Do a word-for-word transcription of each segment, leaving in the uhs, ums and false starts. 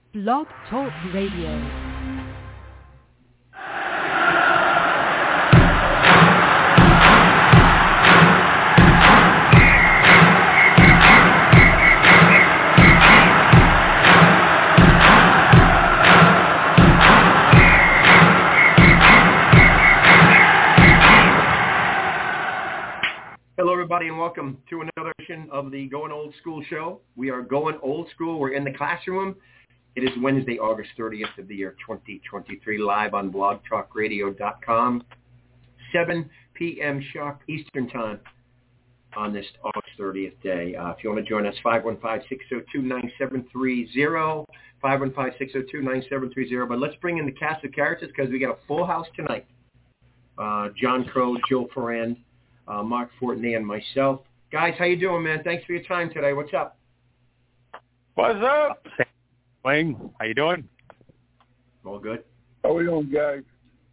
Blog Talk Radio. Hello, everybody, and welcome to another edition of the Going Old School show. We are going old school. We're in the classroom. It is Wednesday, August thirtieth of the year twenty twenty-three, live on blog talk radio dot com, seven p.m. sharp Eastern Time on this August thirtieth day. Uh, if you want to join us, five one five, six oh two, nine seven three zero, five one five, six oh two, nine seven three zero. But let's bring in the cast of characters because we got a full house tonight. Uh, John Crow, Joe Ferrand, Uh, Mark Fortney, and myself. Guys, how you doing, man? Thanks for your time today. What's up? What's up? Wayne, how you doing? All good. How we doing, guys?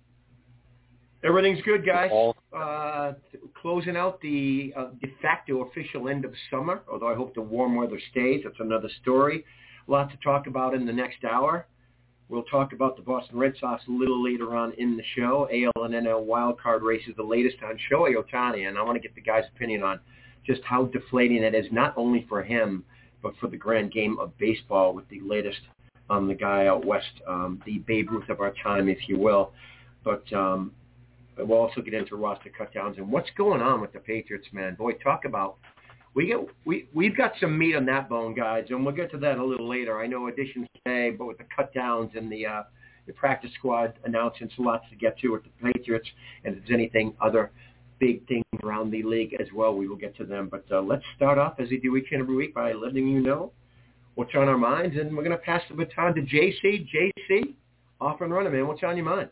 Everything's good, guys. Uh, closing out the uh, de facto official end of summer, although I hope the warm weather stays. That's another story. A lot to talk about in the next hour. We'll talk about the Boston Red Sox a little later on in the show. A L and N L wildcard races, the latest on Shohei Ohtani, and I want to get the guy's opinion on just how deflating it is, not only for him, but for the grand game of baseball with the latest on um, the guy out west, um, the Babe Ruth of our time, if you will. But um, we'll also get into roster cutdowns and what's going on with the Patriots, man. Boy, talk about We get we we've got some meat on that bone, guys, and we'll get to that a little later. I know additions today, but with the cut downs and the uh, the practice squad announcements, lots to get to with the Patriots. And if there's anything other big things around the league as well, we will get to them. But uh, let's start off as we do each and every week by letting you know what's on our minds, and we're going to pass the baton to J C. J C, off and running, man. What's on your mind?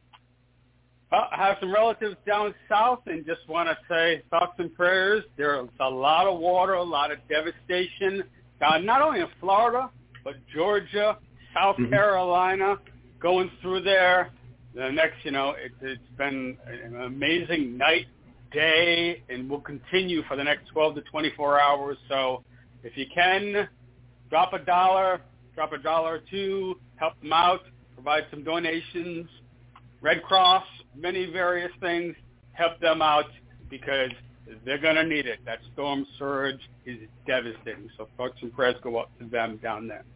Well, I have some relatives down south and just want to say thoughts and prayers. There's a lot of water, a lot of devastation, uh, not only in Florida, but Georgia, South mm-hmm. Carolina, going through there. The next, you know, it, it's been an amazing night, day, and will continue for the next twelve to twenty-four hours. So if you can, drop a dollar, drop a dollar or two, help them out, provide some donations. Red Cross, many various things, help them out because they're going to need it. That storm surge is devastating. So thoughts and prayers go up to them down there.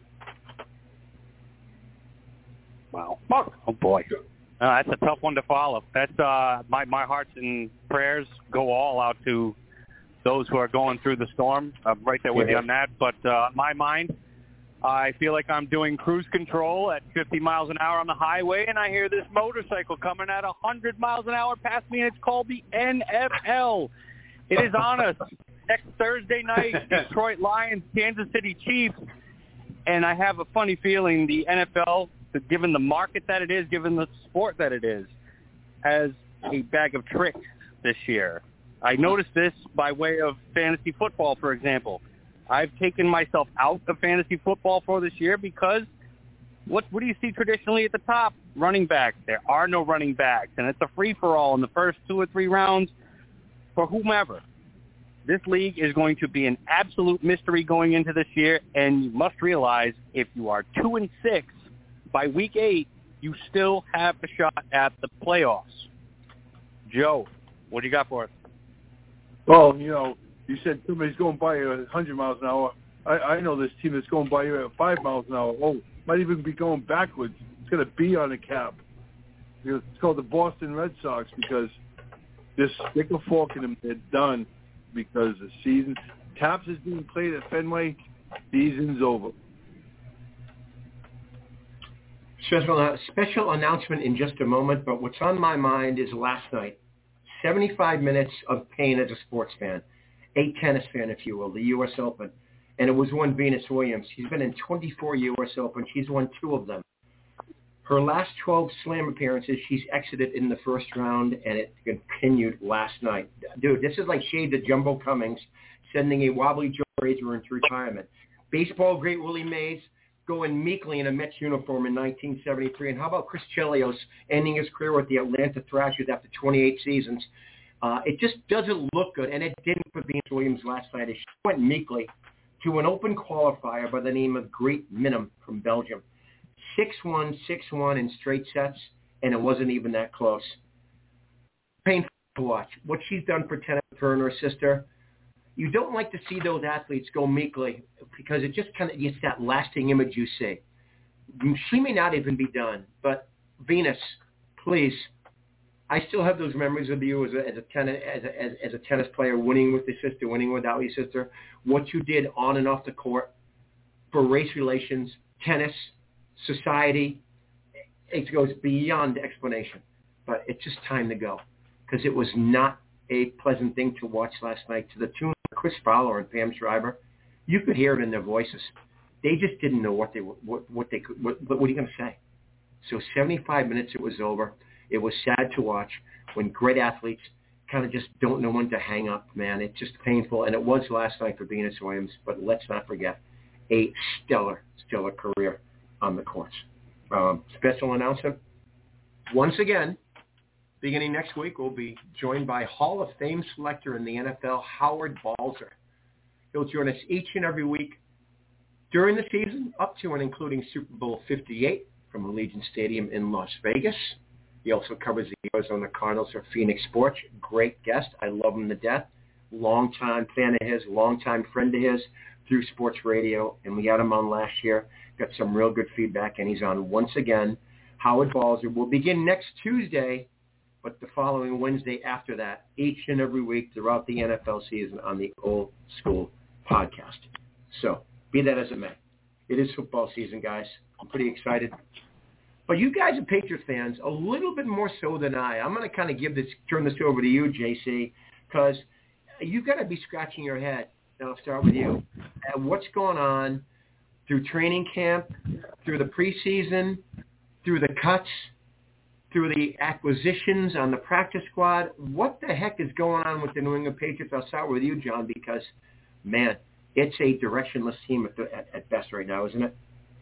Wow. Oh, boy. Uh, that's a tough one to follow. That's uh, my, my hearts and prayers go all out to those who are going through the storm. I'm right there with yeah. you on that. But uh, my mind, I feel like I'm doing cruise control at fifty miles an hour on the highway, and I hear this motorcycle coming at one hundred miles an hour past me, and it's called the N F L. It is on us next Thursday night, Detroit Lions, Kansas City Chiefs, and I have a funny feeling the N F L, given the market that it is, given the sport that it is, has a bag of tricks this year. I noticed this by way of fantasy football, for example. I've taken myself out of fantasy football for this year because what what do you see traditionally at the top? Running backs. There are no running backs, and it's a free-for-all in the first two or three rounds for whomever. This league is going to be an absolute mystery going into this year, and you must realize if you are two and six by week eight, you still have a shot at the playoffs. Joe, what do you got for us? Well, you know, you said somebody's going by you at one hundred miles an hour. I, I know this team that's going by you at five miles an hour. Oh, might even be going backwards. It's got a B on the cap. It's called the Boston Red Sox because this stick a fork in them. They're done because the season. Taps is being played at Fenway. Season's over. Special, uh, special announcement in just a moment, but what's on my mind is last night. seventy-five minutes of pain as a sports fan. A tennis fan, if you will, the U S Open. And it was one Venus Williams. She's been in twenty-four U S Open. She's won two of them. Her last twelve slam appearances, she's exited in the first round, and it continued last night. Dude, this is like shade to Jumbo Cummings sending a wobbly Joe Frazier into retirement. Baseball great Willie Mays going meekly in a Mets uniform in nineteen seventy-three. And how about Chris Chelios ending his career with the Atlanta Thrashers after twenty-eight seasons? Uh, it just doesn't look good, and it didn't for Venus Williams last night. She went meekly to an open qualifier by the name of Greet Minim from Belgium. six one, six one in straight sets, and it wasn't even that close. Painful to watch. What she's done for tennis, her and her sister, you don't like to see those athletes go meekly because it just kind of gets that lasting image you see. She may not even be done, but Venus, please, I still have those memories of you as a, as a tennis as a, as, as a tennis player, winning with your sister, winning without your sister. What you did on and off the court for race relations, tennis, society, it goes beyond explanation. But it's just time to go because it was not a pleasant thing to watch last night. To the tune of Chris Fowler and Pam Shriver, you could hear it in their voices. They just didn't know what they were, what, what they could. What, what are you going to say? So seventy-five minutes, it was over. It was sad to watch when great athletes kind of just don't know when to hang up, man. It's just painful, and it was last night for Venus Williams, but let's not forget a stellar, stellar career on the courts. Um, special announcement, once again, beginning next week, we'll be joined by Hall of Fame selector in the N F L, Howard Balzer. He'll join us each and every week during the season, up to and including Super Bowl fifty-eight from Allegiant Stadium in Las Vegas. He also covers the Arizona Cardinals for Phoenix Sports. Great guest. I love him to death. Longtime fan of his, longtime friend of his through sports radio. And we had him on last year. Got some real good feedback, and he's on once again. Howard Balzer will begin next Tuesday, but the following Wednesday after that, each and every week throughout the N F L season on the Old School Podcast. So be that as it may. It is football season, guys. I'm pretty excited. But you guys are Patriots fans a little bit more so than I. I'm going to kind of give this, turn this over to you, J C, because you've got to be scratching your head. And I'll start with you. Uh, what's going on through training camp, through the preseason, through the cuts, through the acquisitions on the practice squad? What the heck is going on with the New England Patriots? I'll start with you, John, because, man, it's a directionless team at, the, at, at best right now, isn't it?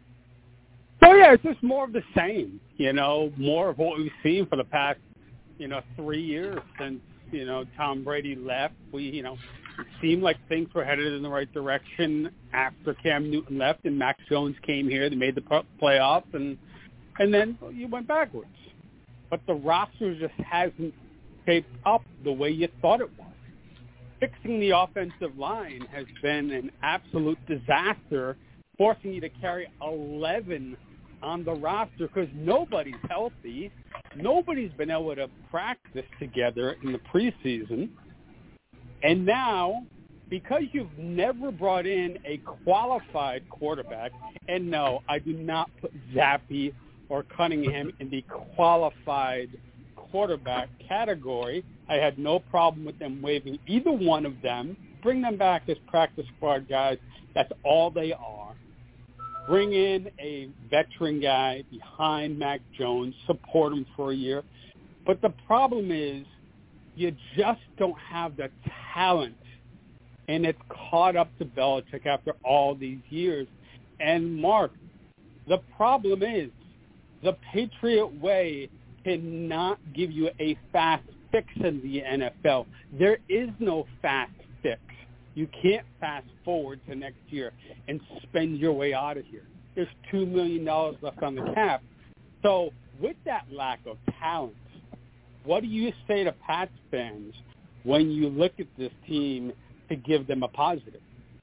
Oh, yeah, it's just more of the same, you know, more of what we've seen for the past, you know, three years since, you know, Tom Brady left. We, you know, it seemed like things were headed in the right direction after Cam Newton left and Mac Jones came here. They made the playoffs, and and then you went backwards. But the roster just hasn't shaped up the way you thought it was. Fixing the offensive line has been an absolute disaster, forcing you to carry eleven on the roster because nobody's healthy. Nobody's been able to practice together in the preseason. And now, because you've never brought in a qualified quarterback, and no, I do not put Zappe or Cunningham in the qualified quarterback category. I had no problem with them waiving either one of them. Bring them back as practice squad guys. That's all they are. Bring in a veteran guy behind Mac Jones, support him for a year. But the problem is you just don't have the talent, and it's caught up to Belichick after all these years. And, Mark, the problem is the Patriot way cannot give you a fast fix in the N F L. There is no fast fix. You can't fast forward to next year and spend your way out of here. There's two million dollars left on the cap. So with that lack of talent, what do you say to Pats fans when you look at this team to give them a positive?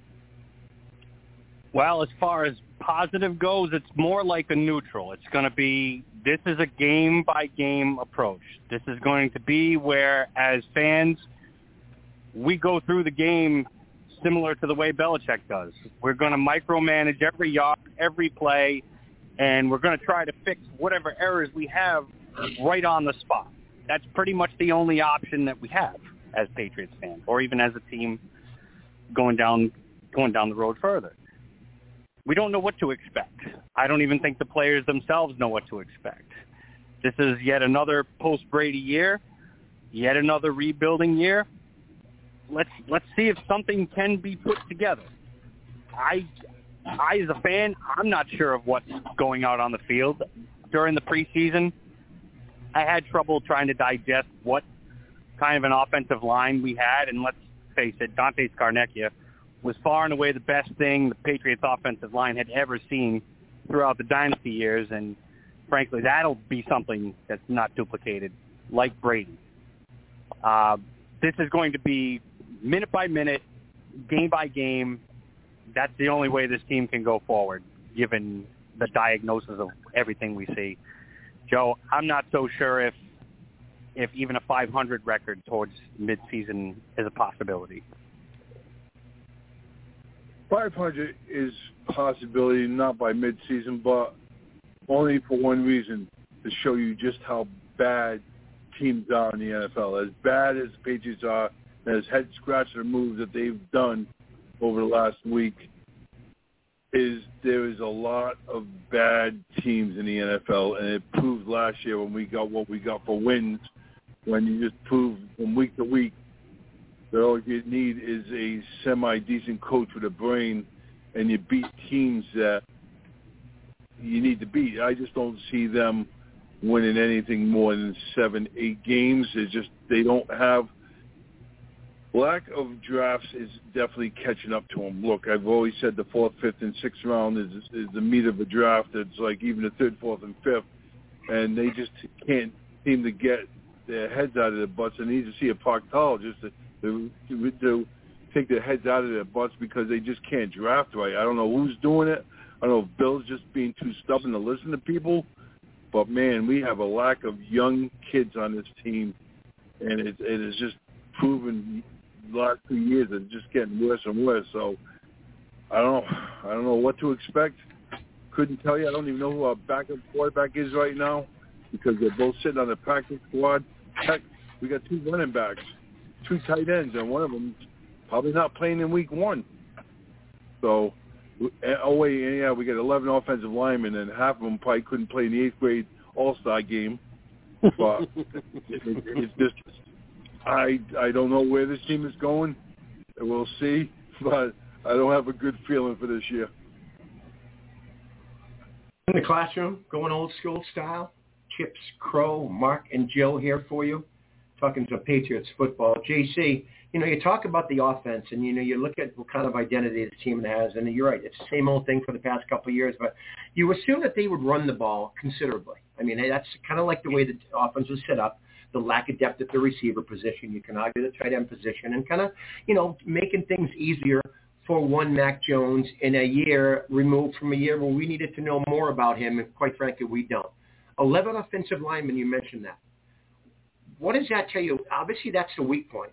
Well, as far as positive goes, it's more like a neutral. It's going to be, this is a game-by-game approach. This is going to be where, as fans, we go through the game similar to the way Belichick does. We're going to micromanage every yard, every play, and we're going to try to fix whatever errors we have right on the spot. That's pretty much the only option that we have as Patriots fans, or even as a team going down going down the road further. We don't know what to expect. I don't even think the players themselves know what to expect. This is yet another post-Brady year, yet another rebuilding year. Let's let's see if something can be put together. I, I as a fan, I'm not sure of what's going out on the field. During the preseason, I had trouble trying to digest what kind of an offensive line we had, and let's face it, Dante Scarnecchia was far and away the best thing the Patriots offensive line had ever seen throughout the dynasty years, and frankly, that'll be something that's not duplicated like Brady. Uh, this is going to be minute by minute, game by game. That's the only way this team can go forward, given the diagnosis of everything we see. Joe, I'm not so sure if if even a five hundred record towards midseason is a possibility. five hundred is a possibility, not by midseason, but only for one reason, to show you just how bad teams are in the N F L. As bad as the Patriots are, and as head-scratcher moves that they've done over the last week, is there is a lot of bad teams in the N F L, and it proved last year when we got what we got for wins, when you just prove from week to week that all you need is a semi-decent coach with a brain, and you beat teams that you need to beat. I just don't see them winning anything more than seven, eight games. It's just they don't have – lack of drafts is definitely catching up to them. Look, I've always said the fourth, fifth, and sixth round is, is the meat of a draft. It's like even the third, fourth, and fifth, and they just can't seem to get their heads out of their butts. And they need to see a proctologist to, to, to, to take their heads out of their butts because they just can't draft right. I don't know who's doing it. I don't know if Bill's just being too stubborn to listen to people. But, man, we have a lack of young kids on this team, and it, it is just proven the last two years it's just getting worse and worse. So I don't know. I don't know what to expect. Couldn't tell you. I don't even know who our backup quarterback is right now because they're both sitting on the practice squad. Heck, we got two running backs, two tight ends, and one of them probably not playing in week one. So – oh, wait, yeah, we got eleven offensive linemen, and half of them probably couldn't play in the eighth grade All-Star game. But it, it, it's just, I I don't know where this team is going. We'll see, but I don't have a good feeling for this year. In the classroom, going old school style, Chips, Crow, Mark, and Joe here for you, talking some Patriots football. J C, you know, you talk about the offense, and, you know, you look at what kind of identity the team has, and you're right, it's the same old thing for the past couple of years, but you assume that they would run the ball considerably. I mean, that's kind of like the way the offense was set up, the lack of depth at the receiver position. You can argue the tight end position and kind of, you know, making things easier for one Mac Jones in a year removed from a year where we needed to know more about him, and quite frankly, we don't. eleven offensive linemen, you mentioned that. What does that tell you? Obviously, that's the weak point.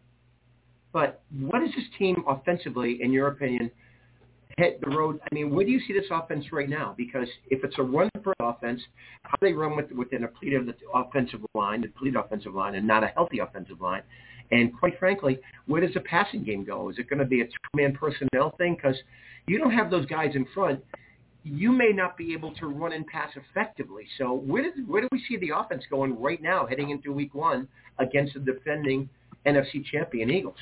But what does this team offensively, in your opinion, hit the road? I mean, where do you see this offense right now? Because if it's a run-first offense, how do they run with, with a depleted offensive line, a depleted offensive line, and not a healthy offensive line? And quite frankly, where does the passing game go? Is it going to be a two-man personnel thing? Because you don't have those guys in front. You may not be able to run and pass effectively. So where, does, where do we see the offense going right now heading into week one against the defending N F C champion Eagles?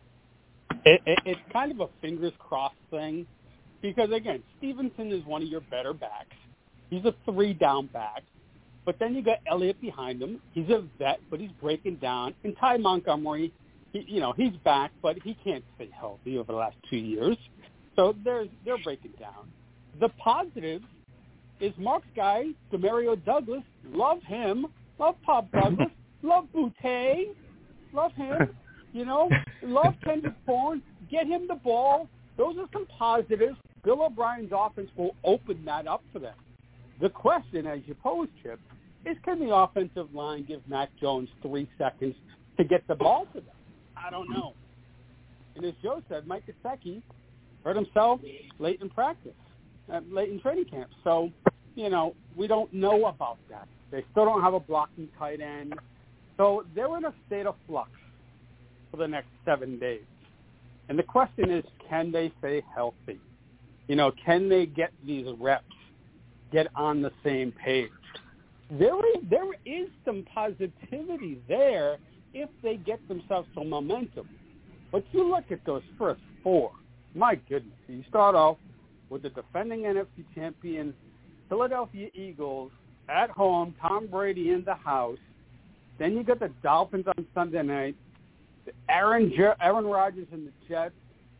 It, it, it's kind of a fingers crossed thing because, again, Stevenson is one of your better backs. He's a three-down back. But then you got Elliott behind him. He's a vet, but he's breaking down. And Ty Montgomery, he, you know, he's back, but he can't stay healthy over the last two years. So they're, they're breaking down. The positive is Mark's guy, Demario Douglas. Love him. Love Pop Douglas. Love Boutte. Love him. You know, love Kendrick Bourne. Get him the ball. Those are some positives. Bill O'Brien's offense will open that up for them. The question, as you pose, Chip, is can the offensive line give Mac Jones three seconds to get the ball to them? I don't know. And as Joe said, Mike Gesicki hurt himself late in practice, uh, late in training camp. So, you know, we don't know about that. They still don't have a blocking tight end. So they're in a state of flux for the next seven days. And the question is, can they stay healthy? You know, can they get these reps, get on the same page? There is, there is some positivity there if they get themselves some momentum. But you look at those first four, my goodness. You start off with the defending N F C champion Philadelphia Eagles at home, Tom Brady in the house. Then you got the Dolphins on Sunday night, Aaron Aaron Rodgers and the Jets,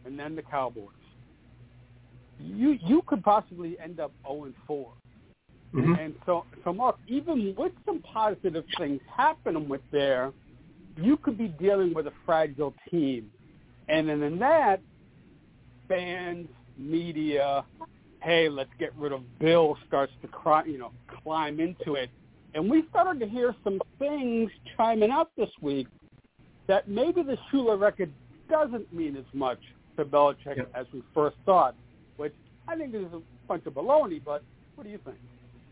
and then the Cowboys. You you could possibly end up oh and four. Mm-hmm. And so, so Mark, even with some positive things happening with there, you could be dealing with a fragile team. And then in that, fans, media, hey, let's get rid of Bill starts to cry, you know, climb into it. And we started to hear some things chiming up this week that maybe the Shula record doesn't mean as much to Belichick yep. as we first thought, which I think is a bunch of baloney, but what do you think?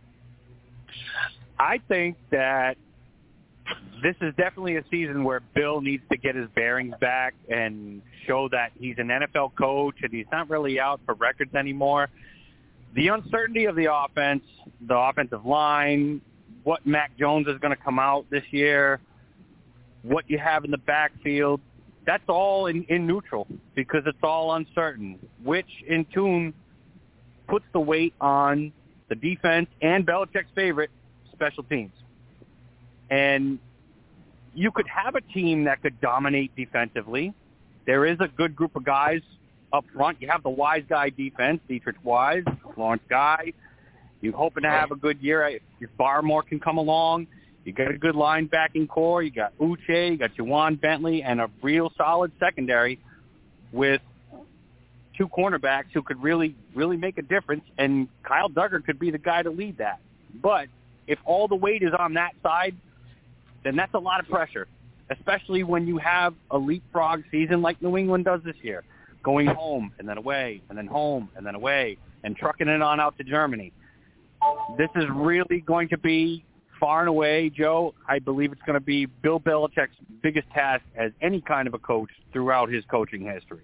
I think that this is definitely a season where Bill needs to get his bearings back and show that he's an N F L coach and he's not really out for records anymore. The uncertainty of the offense, the offensive line, what Mac Jones is going to come out this year, what you have in the backfield, that's all in, in neutral because it's all uncertain, which in tune puts the weight on the defense and Belichick's favorite, special teams. And you could have a team that could dominate defensively. There is a good group of guys up front. You have the Wise Guy defense, Dietrich Wise, Lawrence Guy. You're hoping to have a good year. If Barmore can come along, you got a good linebacking core. You got Uche, you got Juwan Bentley, and a real solid secondary with two cornerbacks who could really, really make a difference, and Kyle Duggar could be the guy to lead that. But if all the weight is on that side, then that's a lot of pressure, especially when you have a leapfrog season like New England does this year, going home and then away and then home and then away and trucking it on out to Germany. This is really going to be far and away, Joe, I believe it's going to be Bill Belichick's biggest task as any kind of a coach throughout his coaching history.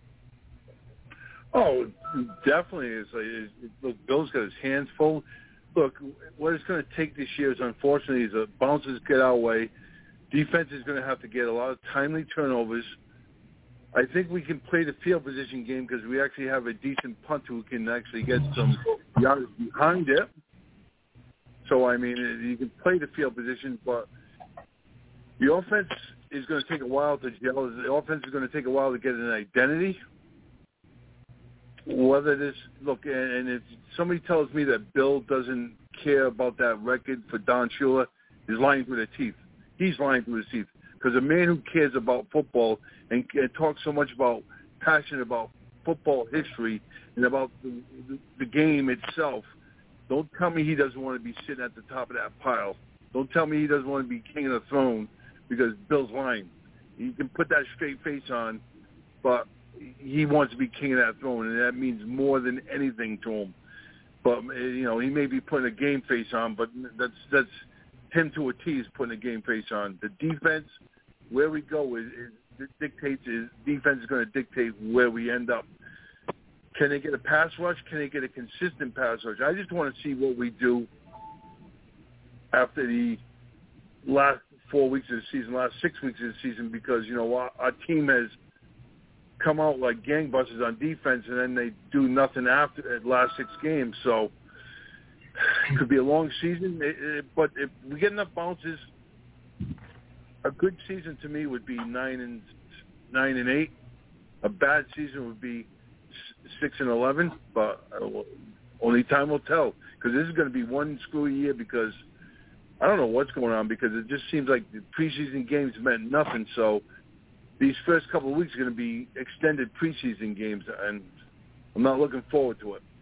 Oh, definitely. It's like, it's, look, Bill's got his hands full. Look, what it's going to take this year is, unfortunately, is the bounces get our way. Defense is going to have to get a lot of timely turnovers. I think we can play the field position game because we actually have a decent punter who can actually get some yards behind it. So, I mean, you can play the field position, but the offense is going to take a while to gel. The offense is going to take a while to get an identity. Whether this, look, and if somebody tells me that Bill doesn't care about that record for Don Shula, he's lying through their teeth. He's lying through his teeth. Because a man who cares about football and, and talks so much about, passionate about football history and about the, the, the game itself, don't tell me he doesn't want to be sitting at the top of that pile. Don't tell me he doesn't want to be king of the throne because Bill's lying. He can put that straight face on, but he wants to be king of that throne, and that means more than anything to him. But, you know, he may be putting a game face on, but that's that's him to a T is putting a game face on. The defense, where we go, is, is dictates is defense is going to dictate where we end up. Can they get a pass rush? Can they get a consistent pass rush? I just want to see what we do after the last four weeks of the season, last six weeks of the season, because, you know, our, our team has come out like gangbusters on defense, and then they do nothing after the last six games. So it could be a long season, it, it, but if we get enough bounces, a good season to me would be nine and nine and eight. A bad season would be six and eleven. But only time will tell, because this is going to be one screwy year. Because I don't know what's going on, because it just seems like the preseason games meant nothing. So these first couple of weeks are going to be extended preseason games, and I'm not looking forward to it.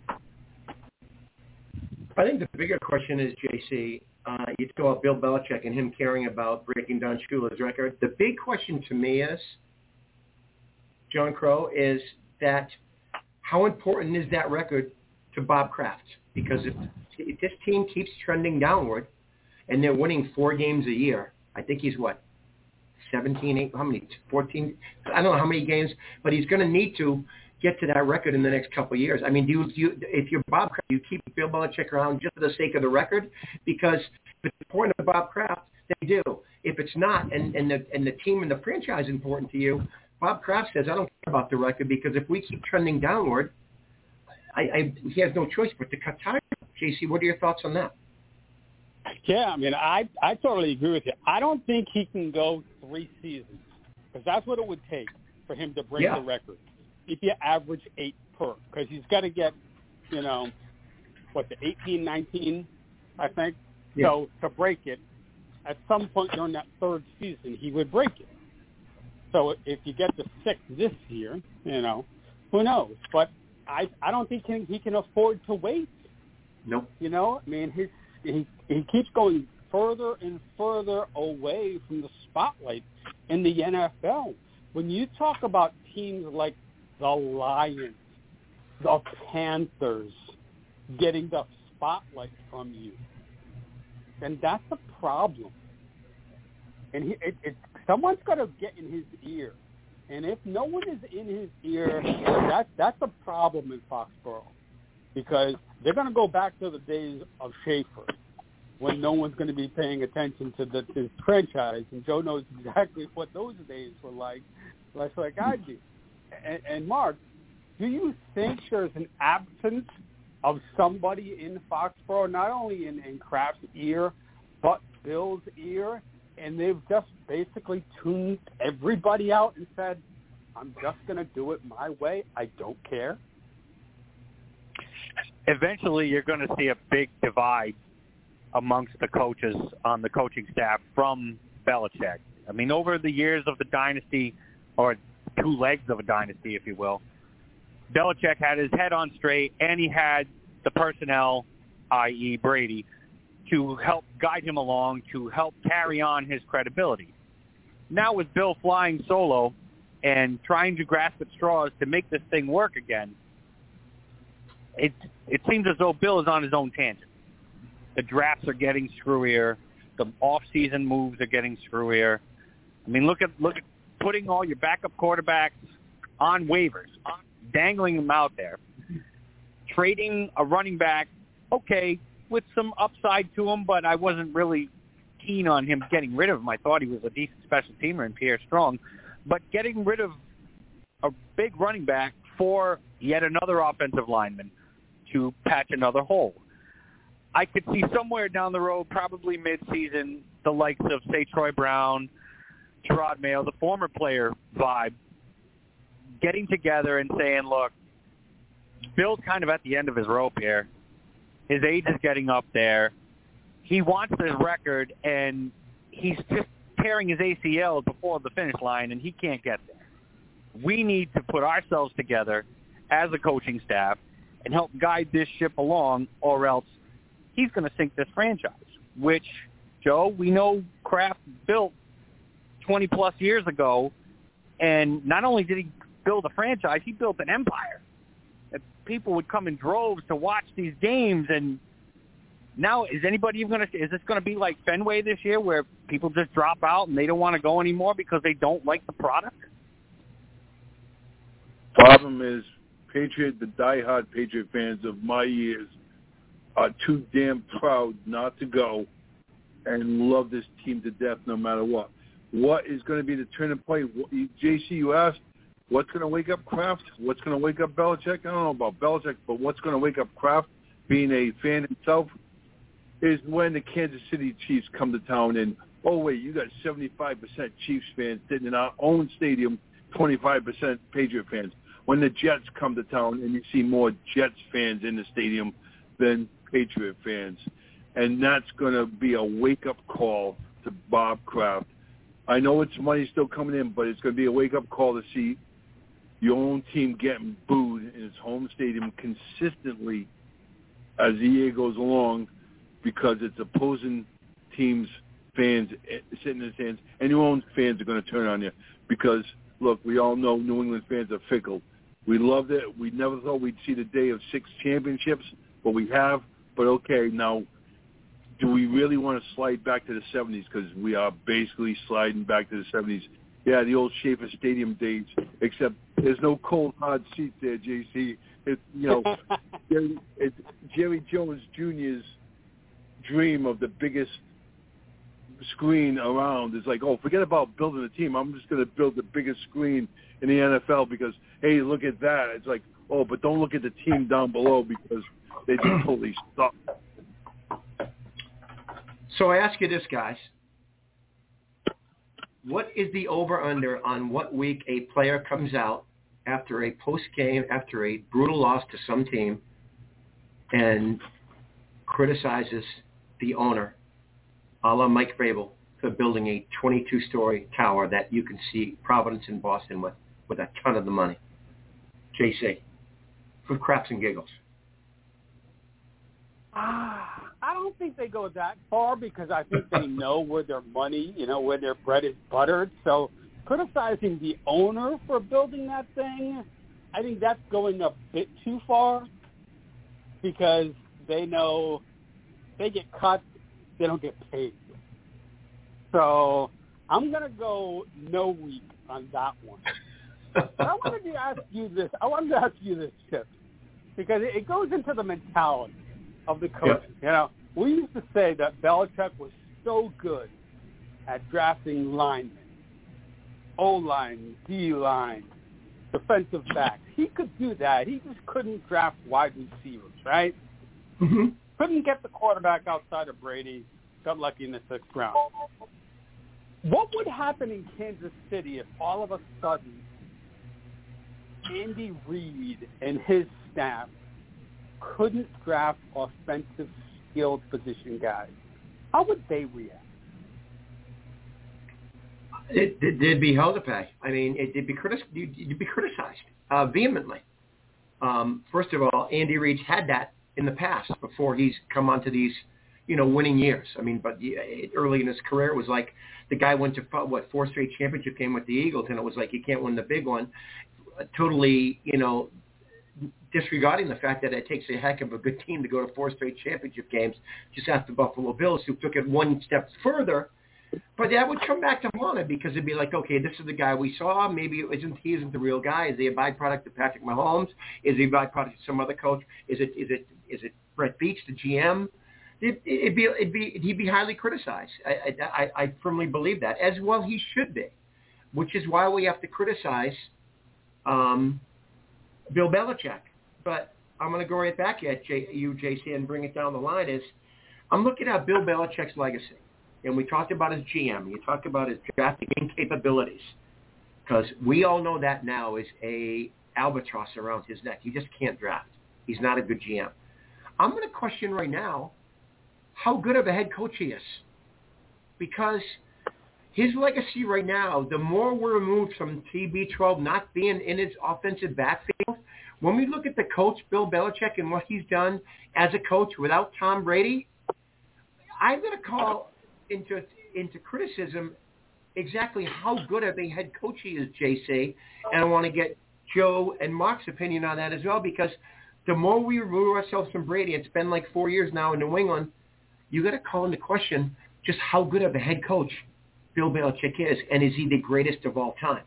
I think the bigger question is, J C, uh, you talk about Bill Belichick and him caring about breaking Don Shula's record. The big question to me is, John Crow, is that how important is that record to Bob Kraft? Because if, if this team keeps trending downward and they're winning four games a year, I think he's what? seventeen, eight, how many, fourteen, I don't know how many games, but he's going to need to get to that record in the next couple of years. I mean, do you, do you, if you're Bob Kraft, you keep Bill Belichick around just for the sake of the record? Because if it's important to Bob Kraft, they do. If it's not, and, and, the, and the team and the franchise is important to you, Bob Kraft says, I don't care about the record, because if we keep trending downward, I, I, he has no choice but to cut ties. J C, what are your thoughts on that? Yeah, I mean, I I totally agree with you. I don't think he can go three seasons, because that's what it would take for him to break yeah. the record. if you average eight per, because he's got to get, you know, what, the eighteen, nineteen, I think. Yeah. So to break it, at some point during that third season, he would break it. So if you get the six this year, you know, who knows? But I I don't think he, he can afford to wait. Nope. You know, I mean, his, he he keeps going further and further away from the spotlight in the N F L. When you talk about teams like the Lions, the Panthers getting the spotlight from you, then that's a problem. And he, it, it, someone's got to get in his ear. And if no one is in his ear, that, that's a problem in Foxborough, because they're going to go back to the days of Schaefer when no one's going to be paying attention to the, this franchise. And Joe knows exactly what those days were like, like, like I do. And, and Mark, do you think there's an absence of somebody in Foxborough, not only in, in Kraft's ear, but Bill's ear, and they've just basically tuned everybody out and said, I'm just going to do it my way. I don't care? Eventually, you're going to see a big divide amongst the coaches on the coaching staff from Belichick. I mean, over the years of the dynasty, or two legs of a dynasty, if you will, Belichick had his head on straight, and he had the personnel, that is. Brady, to help guide him along, to help carry on his credibility. Now with Bill flying solo and trying to grasp at straws to make this thing work again, it it seems as though Bill is on his own tangent. The drafts are getting screwier. The off-season moves are getting screwier. I mean, look at look at putting all your backup quarterbacks on waivers, dangling them out there. Trading a running back, okay, with some upside to him, but I wasn't really keen on him getting rid of him. I thought he was a decent special teamer in Pierre Strong. But getting rid of a big running back for yet another offensive lineman to patch another hole. I could see somewhere down the road, probably mid-season, the likes of, say, Troy Brown, Gerard Mayo, the former player vibe, getting together and saying, look, Bill's kind of at the end of his rope here. His age is getting up there. He wants this record, and he's just tearing his A C L before the finish line, and he can't get there. We need to put ourselves together as a coaching staff and help guide this ship along, or else he's going to sink this franchise, which, Joe, we know Kraft built twenty-plus years ago, and not only did he build a franchise, he built an empire. People would come in droves to watch these games, and now is anybody even going to? Is this going to be like Fenway this year, where people just drop out and they don't want to go anymore because they don't like the product? Problem is, Patriot, the diehard Patriot fans of my years are too damn proud not to go and love this team to death no matter what. What is going to be the turning point? J C, you asked. What's going to wake up Kraft? What's going to wake up Belichick? I don't know about Belichick, but what's going to wake up Kraft, being a fan himself, is when the Kansas City Chiefs come to town and, oh, wait, you got seventy-five percent Chiefs fans sitting in our own stadium, twenty-five percent Patriot fans. When the Jets come to town and you see more Jets fans in the stadium than Patriot fans. And that's going to be a wake-up call to Bob Kraft. I know it's money still coming in, but it's going to be a wake-up call to see your own team getting booed in its home stadium consistently as the year goes along, because it's opposing teams' fans sitting in the stands, and your own fans are going to turn on you. Because, look, we all know New England fans are fickle. We loved it. We never thought we'd see the day of six championships, but we have. But, okay, now, do we really want to slide back to the seventies? Because we are basically sliding back to the seventies. Yeah, the old Schaefer Stadium days, except there's no cold, hard seats there, J C. It's, you know, Jerry, it's Jerry Jones Junior's dream of the biggest screen around. It's like, oh, forget about building a team. I'm just going to build the biggest screen in the N F L because, hey, look at that. It's like, oh, but don't look at the team down below because they just totally suck. So I ask you this, guys. What is the over-under on what week a player comes out after a post game, after a brutal loss to some team, and criticizes the owner, a la Mike Vrabel, for building a twenty-two story tower that you can see Providence in Boston with, with a ton of the money. J C, for craps and giggles. Ah, I don't think they go that far because I think they know where their money, you know, where their bread is buttered. So criticizing the owner for building that thing, I think that's going a bit too far because they know they get cut, they don't get paid. So I'm going to go no week on that one. But I wanted to ask you this. I wanted to ask you this, Chip, because it goes into the mentality of the coach. Yep. You know, we used to say that Belichick was so good at drafting linemen, O-line, D-line, defensive backs. He could do that. He just couldn't draft wide receivers, right? Mm-hmm. Couldn't get the quarterback outside of Brady. Got lucky in the sixth round. What would happen in Kansas City if all of a sudden Andy Reid and his staff couldn't draft offensive skilled position guys? How would they react? It, it, they'd be held to pay. I mean, it, it'd be critic, you'd, you'd be criticized uh, vehemently. Um, first of all, Andy Reid's had that in the past before he's come onto these, you know, winning years. I mean, but early in his career, it was like the guy went to, what, four straight championship game with the Eagles, and it was like you can't win the big one. Totally, you know, disregarding the fact that it takes a heck of a good team to go to four straight championship games. Just ask the Buffalo Bills, who took it one step further. But that would come back to haunt it because it'd be like, okay, this is the guy we saw. Maybe it isn't he isn't the real guy. Is he a byproduct of Patrick Mahomes? Is he a byproduct of some other coach? Is it is it is it Brett Veach, the G M? It, it'd be it'd be he'd be highly criticized. I, I I firmly believe that, as well he should be, which is why we have to criticize um, Bill Belichick. But I'm going to go right back at J, you, J C, and bring it down the line. Is I'm looking at Bill Belichick's legacy. And we talked about his G M. You talked about his drafting capabilities, because we all know that now is a albatross around his neck. He just can't draft. He's not a good G M. I'm going to question right now how good of a head coach he is, because his legacy right now, the more we're removed from T B twelve not being in his offensive backfield, when we look at the coach, Bill Belichick, and what he's done as a coach without Tom Brady, I'm going to call into into criticism exactly how good of a head coach he is, J C, and I want to get Joe and Mark's opinion on that as well, because the more we remove ourselves from Brady, it's been like four years now in New England, you got to call into question just how good of a head coach Bill Belichick is, and is he the greatest of all time?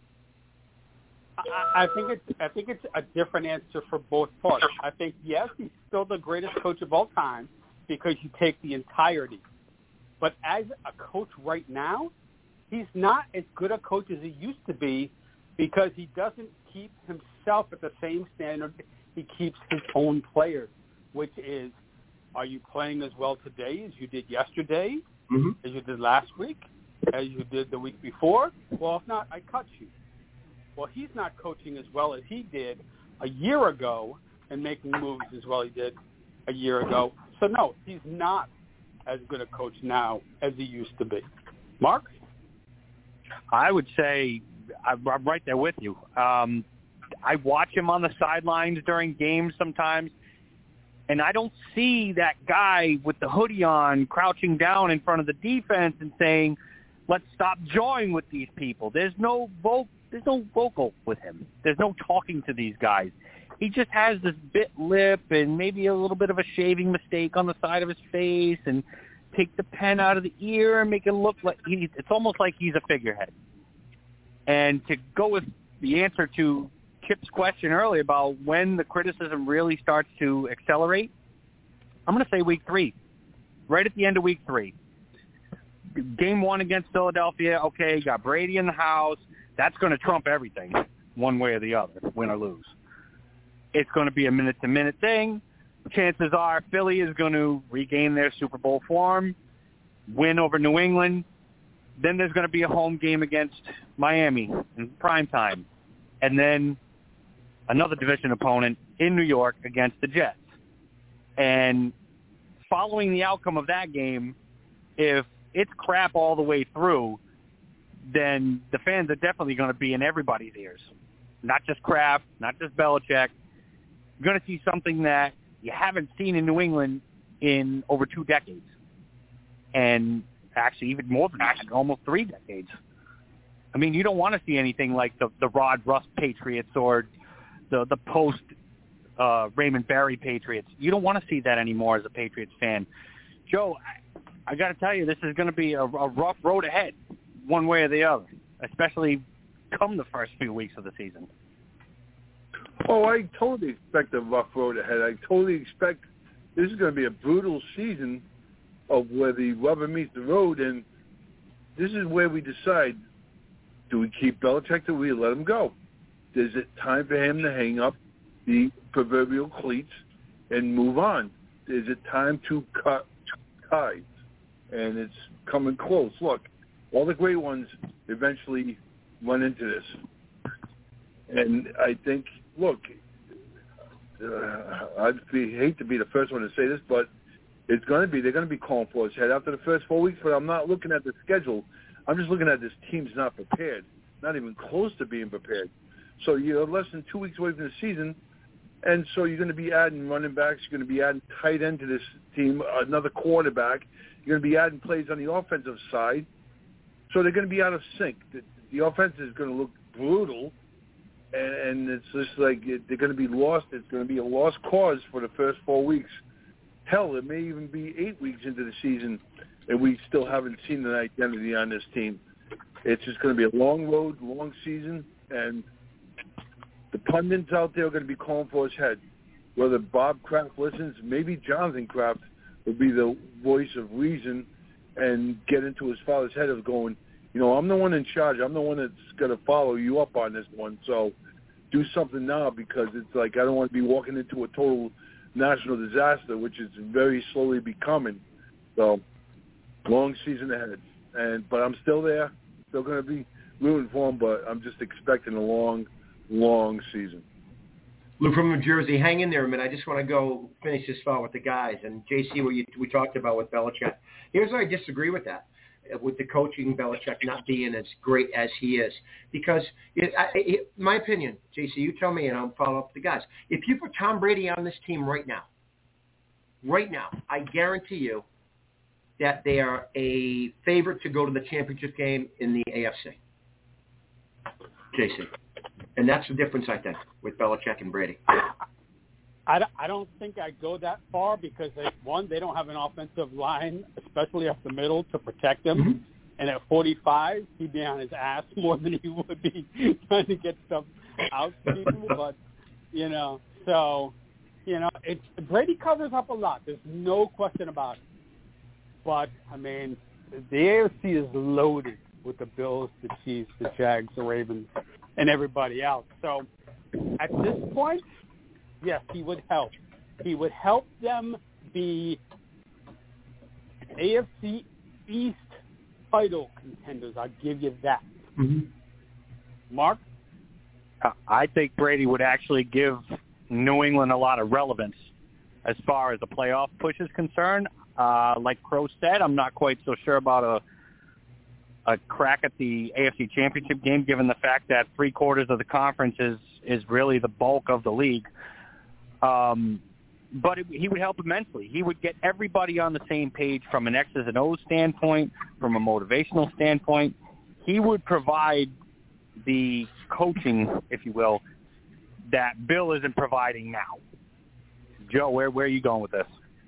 I, I think it's I think it's a different answer for both parts. I think yes, he's still the greatest coach of all time because you take the entirety. But as a coach right now, he's not as good a coach as he used to be because he doesn't keep himself at the same standard he keeps his own players, which is, are you playing as well today as you did yesterday, mm-hmm. as you did last week, as you did the week before? Well, if not, I cut you. Well, he's not coaching as well as he did a year ago and making moves as well as he did a year ago. So, no, he's not as good a coach now as he used to be. Mark? I would say I'm right there with you. Um, I watch him on the sidelines during games sometimes, and I don't see that guy with the hoodie on crouching down in front of the defense and saying, let's stop jawing with these people. There's no vo- there's no vocal with him. There's no talking to these guys. He just has this bit lip and maybe a little bit of a shaving mistake on the side of his face and take the pen out of the ear and make it look like he, it's almost like he's a figurehead. And to go with the answer to Chip's question earlier about when the criticism really starts to accelerate, I'm going to say week three, right at the end of week three. Game one against Philadelphia, okay, got Brady in the house. That's going to trump everything one way or the other, win or lose. It's going to be a minute-to-minute thing. Chances are Philly is going to regain their Super Bowl form, win over New England. Then there's going to be a home game against Miami in primetime. And then another division opponent in New York against the Jets. And following the outcome of that game, if it's crap all the way through, then the fans are definitely going to be in everybody's ears. Not just Kraft, not just Belichick. You're going to see something that you haven't seen in New England in over two decades. And actually even more than that, almost three decades. I mean, you don't want to see anything like the, the Rod Rust Patriots or the, the post uh, Raymond Barry Patriots. You don't want to see that anymore as a Patriots fan. Joe, I, I got to tell you, this is going to be a, a rough road ahead, one way or the other, especially come the first few weeks of the season. Oh, I totally expect a rough road ahead. I totally expect this is going to be a brutal season of where the rubber meets the road, and this is where we decide, do we keep Belichick or do we let him go? Is it time for him to hang up the proverbial cleats and move on? Is it time to cut ties? And it's coming close. Look, all the great ones eventually run into this. And I think, look, uh, I'd be, hate to be the first one to say this, but it's going to be, they're going to be calling for his head after the first four weeks, but I'm not looking at the schedule. I'm just looking at this team's not prepared, not even close to being prepared. So you're less than two weeks away from the season, and so you're going to be adding running backs, you're going to be adding tight end to this team, another quarterback. You're going to be adding plays on the offensive side. So they're going to be out of sync. The, the offense is going to look brutal, and, and it's just like they're going to be lost. It's going to be a lost cause for the first four weeks. Hell, it may even be eight weeks into the season, and we still haven't seen an identity on this team. It's just going to be a long road, long season, and the pundits out there are going to be calling for his head. Whether Bob Kraft listens, maybe Jonathan Kraft will be the voice of reason and get into his father's head of going, you know, I'm the one in charge. I'm the one that's going to follow you up on this one. So do something now, because it's like I don't want to be walking into a total national disaster, which is very slowly becoming. So long season ahead. And but I'm still there, still going to be rooting for him, but I'm just expecting a long, long season. Lou from New Jersey, hang in there a minute. I just want to go finish this thought with the guys. And J C, what you, we talked about with Belichick. Here's where I disagree with that, with the coaching Belichick not being as great as he is. Because, it, I, it, my opinion, J C, you tell me and I'll follow up with the guys. If you put Tom Brady on this team right now, right now, I guarantee you that they are a favorite to go to the championship game in the A F C. J C. And that's the difference, I think, with Belichick and Brady. I, I don't think I'd go that far because, they, one, they don't have an offensive line, especially up the middle, to protect him. Mm-hmm. And at forty-five, he'd be on his ass more than he would be trying to get stuff out to people. But, you know, so, you know, it's, Brady covers up a lot. There's no question about it. But, I mean, the A F C is loaded with the Bills, the Chiefs, the Jags, the Ravens, and everybody else. So at this point, yes, he would help. He would help them be A F C East title contenders. I'll give you that. Mm-hmm. Mark? I think Brady would actually give New England a lot of relevance as far as the playoff push is concerned. Uh, like Crow said, I'm not quite so sure about a a crack at the A F C Championship game, given the fact that three quarters of the conference is, is really the bulk of the league. Um, but it, he would help immensely. He would get everybody on the same page from an X's and O's standpoint, from a motivational standpoint. He would provide the coaching, if you will, that Bill isn't providing now. Joe, where, where are you going with this?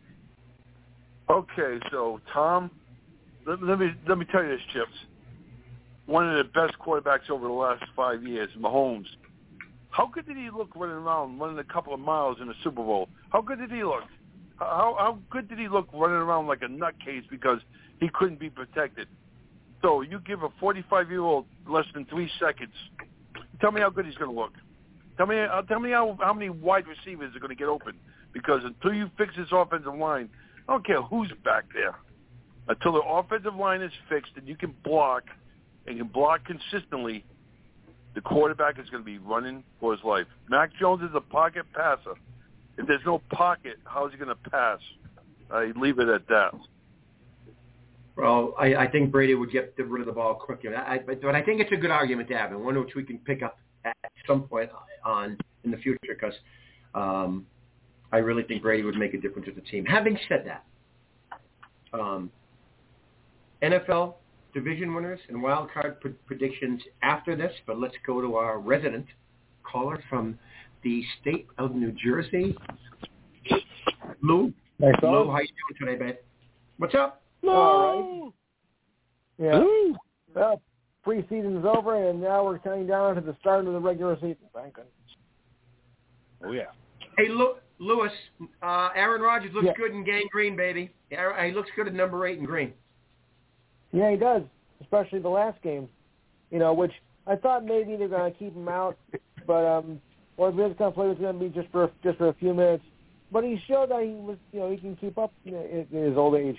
Okay, so Tom, let, let me let me tell you this, Chips. One of the best quarterbacks over the last five years, Mahomes. How good did he look running around, running a couple of miles in the Super Bowl? How good did he look? How how good did he look running around like a nutcase because he couldn't be protected? So you give a forty-five-year-old less than three seconds. Tell me how good he's going to look. Tell me, uh, tell me how how many wide receivers are going to get open. Because until you fix this offensive line, I don't care who's back there. Until the offensive line is fixed and you can block and you can block consistently, the quarterback is going to be running for his life. Mac Jones is a pocket passer. If there's no pocket, how is he going to pass? I leave it at that. Well, I, I think Brady would get rid of the ball quicker. I, but, but I think it's a good argument to have, and one which we can pick up at some point on in the future, because um, I really think Brady would make a difference with the team. Having said that, um, N F L division winners and wild card pre- predictions after this, but let's go to our resident caller from the state of New Jersey, Lou. Hey, Lou, how you doing today, babe? What's up? All right. Yeah. Woo. Well, preseason's over, and now we're counting down to the start of the regular season. Thank goodness. Oh, yeah. Hey, Lu- Lewis, uh, Aaron Rodgers looks yeah. good in gang green, baby. Aaron, he looks good at number eight in green. Yeah, he does, especially the last game, you know, which I thought maybe they're going to keep him out, but um, or if this kind of play was going to be just for just for a few minutes. But he showed that he was, you know, he can keep up in, in his old age.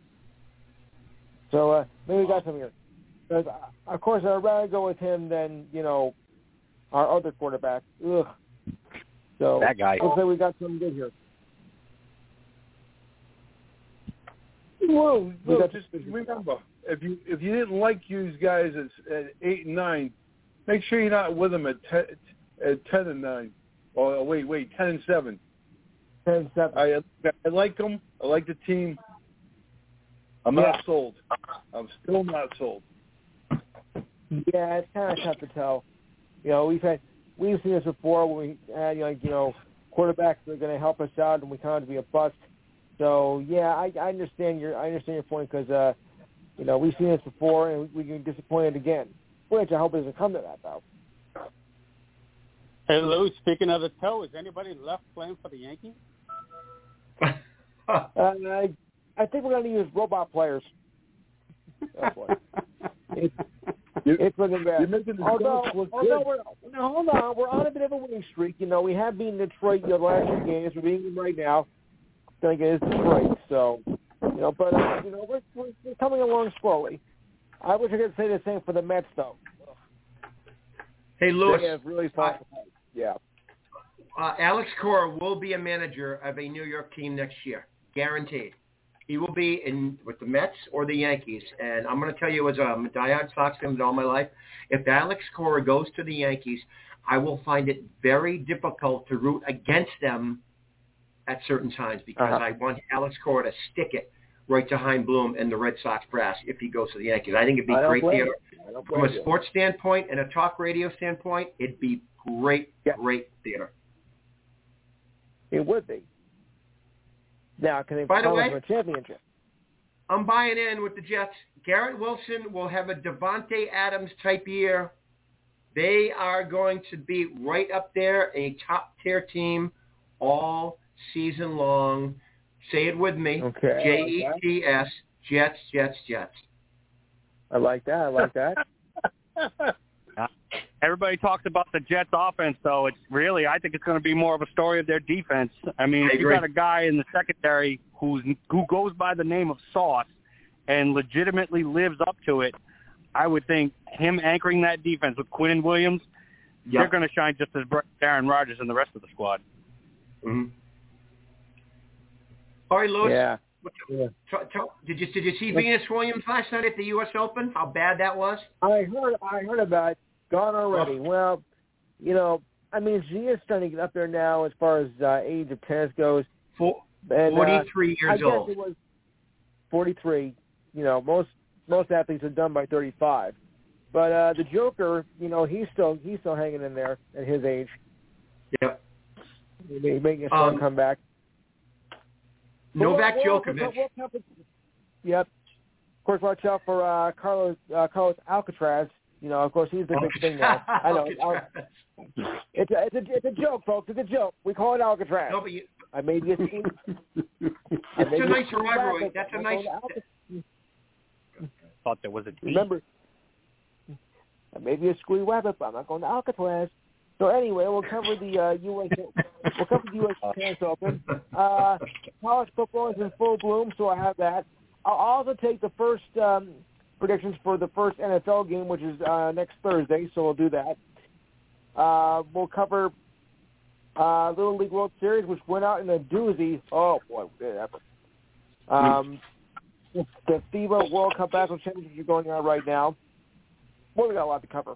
So uh, maybe we got some here. Because, uh, of course, I'd rather go with him than, you know, our other quarterback. Ugh. So that guy. Looks like we got something good here. Well, well just remember, if you if you didn't like these guys at, at eight and nine, make sure you're not with them at ten, at ten and nine. Or wait, wait, ten and seven. Ten and seven. I I like them. I like the team. I'm yeah. not sold. I'm still not sold. Yeah, it's kind of tough to tell. You know, we've had we've seen this before when we had, you know, like, you know, quarterbacks that are going to help us out, and we kind of be a bust. So yeah, I, I understand your I understand your point, because uh, you know, we've seen this before, and we can be disappointed again. Which I hope doesn't come to that, though. Hey, Lou, speaking of the toe, is anybody left playing for the Yankees? uh, I, I think we're going to use robot players. Oh, boy. It's, it's looking bad. Although, although we're, no, hold on, we're on a bit of a winning streak. You know, we have beaten Detroit, you know, the last few games. We're beating them right now. I think it is Detroit. So, you know, but, uh, you know, we're, we're, we're coming along slowly. I wish I could say the same for the Mets, though. Hey, Lewis. Yeah, really fun. Yeah. Uh, Alex Cora will be a manager of a New York team next year, guaranteed. He will be in with the Mets or the Yankees. And I'm going to tell you, as a diehard Sox fan all my life, if Alex Cora goes to the Yankees, I will find it very difficult to root against them at certain times, because uh-huh. I want Alex Cora to stick it right behind Bloom and the Red Sox brass if he goes to the Yankees. I think it'd be great theater. From a sports standpoint and a talk radio standpoint, it'd be great, yeah. great theater. It would be. Now, can they By the way, a championship? I'm buying in with the Jets. Garrett Wilson will have a Devontae Adams type year. They are going to be right up there, a top-tier team all season long. Say it with me. Okay. J E T S, Jets, Jets, Jets. I like that. I like that. Everybody talks about the Jets offense, though. It's really, I think it's going to be more of a story of their defense. I mean, I if you got a guy in the secondary who's who goes by the name of Sauce and legitimately lives up to it, I would think him anchoring that defense with Quinn and Williams, yep. they're going to shine just as bright as Aaron Rodgers and the rest of the squad. Mm-hmm. All right, Lewis. Yeah. yeah. T- t- did you did you see Venus Williams last night at the U S Open? How bad that was? I heard. I heard about it. Gone already. Oh. Well, you know, I mean, she is starting to get up there now as far as uh, age of tennis goes. For, and, Forty-three uh, years I old. guess it was forty-three. You know, most most athletes are done by thirty-five. But uh, the Joker, you know, he's still he's still hanging in there at his age. Yep. He's making a strong um, comeback. Novak we'll, Djokovic. We'll, we'll, yep. Of course, watch out for uh, Carlos uh, Carlos Alcaraz. You know, of course, he's the big thing now. I know. It's a, it's a it's a joke, folks. It's a joke. We call it Alcatraz. No, but you, I made you see. That's a nice rivalry. That's a nice. Thought there was a. Remember, I made you a screwy rabbit, but I'm not going to Alcatraz. So anyway, we'll cover the uh, U S We'll cover the U S Tennis Open. Uh, college football is in full bloom, so I have that. I'll also take the first um, predictions for the first N F L game, which is uh, next Thursday. So we'll do that. Uh, we'll cover uh, Little League World Series, which went out in a doozy. Oh, boy, whatever. Um, the FIBA World Cup Basketball Championships are going on right now. Well, we got a lot to cover.